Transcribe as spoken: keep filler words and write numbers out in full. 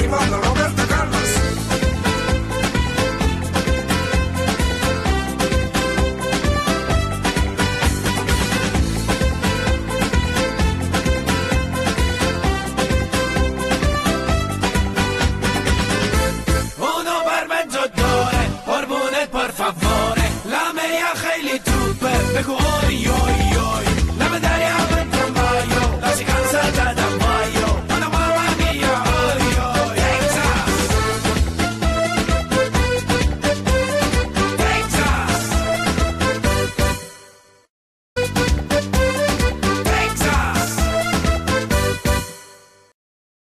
tipo con Roberto Carlos. اونو بر من جداره قربونت پر فواره لامه یا خیلی توپه بگو اوی اوی اوی لب دریا